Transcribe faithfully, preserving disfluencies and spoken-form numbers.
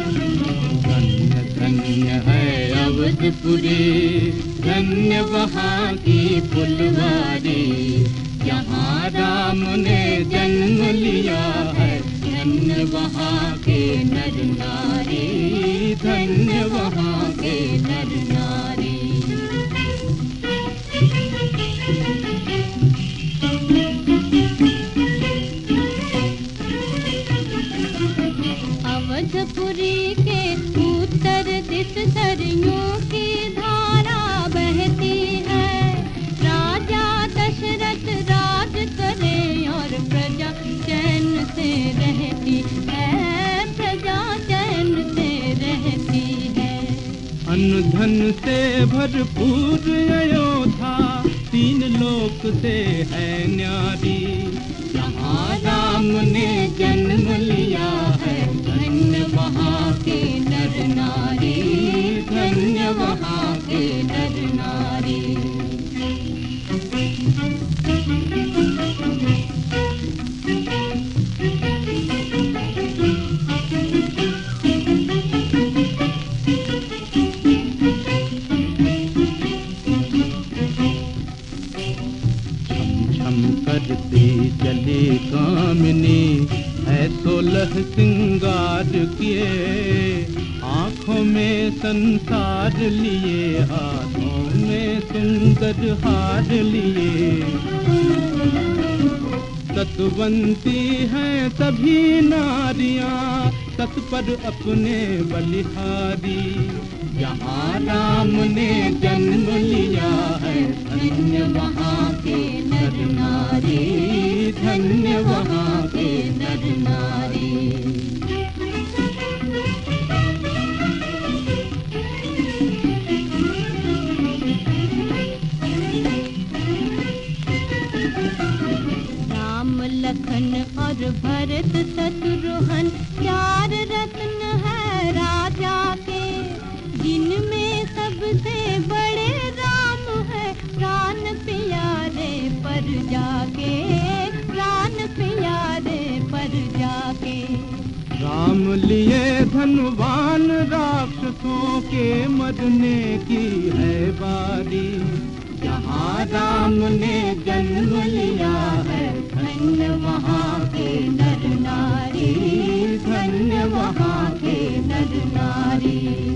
धन्य धन्य है अवधपुरी, धन्य वहाँ की फुलवारी, यहाँ राम ने जन्म लिया है। धन्य वहाँ के नर नारी, धन्य वहाँ के नर नारी। अवधपुरी के उत्तर दिश सरयों की धारा बहती है। राजा दशरथ राज करे और प्रजा चैन से रहती है, प्रजा चैन से रहती है। अन्न धन से भरपूर अयोध्या, तीन लोक से है न्यारी, यहाँ राम ने जन्म लिया है। धन्य वहाँ के नर नारी, धन्य वहाँ के नर नारी। करती चली कामिनी, है सोलह सिंगार किए, आँखों में संसार लिए, हाथों में सुंदर हार लिए। सतवंती हैं सभी नारियां, तत्पर अपने बलिहारी, यहाँ राम ने जन्म लिया है। धन्य वहाँ के नर नारी, धन्य वहाँ के नर नारी। राम लखन और भरत शत्रुघ्न चार रत्न है राजा के, जिनमें सबसे बड़े राम है। प्राण प्यारे पर जाके, प्राण प्यारे पर जाके। राम लिए धनवान राक्षसों के मरने की है बारी, यहाँ राम ने जन्म लिया है। धन्य वहाँ के नर नारी, धन्य वहाँ के नर नारी।